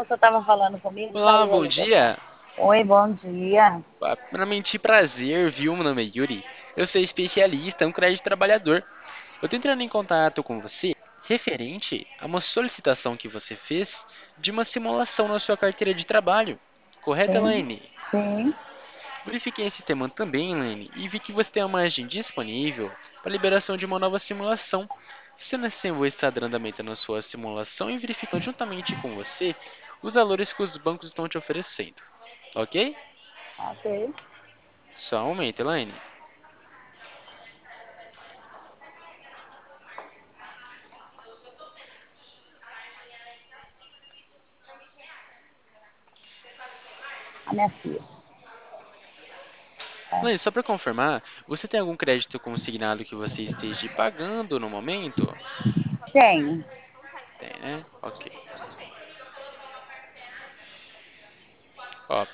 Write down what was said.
moça estava falando comigo, Olá, caiu a bom ligação. dia. Oi, bom dia. Primeiramente, prazer, viu? Meu nome é Yuri. Eu sou especialista em crédito trabalhador. Eu tô entrando em contato com você referente a uma solicitação que você fez de uma simulação na sua carteira de trabalho. Correto, Sim, Elaine? sim, Verifiquei esse sistema também, Elaine, e vi que você tem uma margem disponível para liberação de uma nova simulação. Sendo assim, eu vou estar dando andamento na sua simulação e verificando juntamente com você os valores que os bancos estão te oferecendo. Ok? ok. Só um momento, Elaine. A minha filha. É. Elaine, só para confirmar, você tem algum crédito consignado que você esteja pagando no momento? Tenho. Tem, né? Ok. Ó,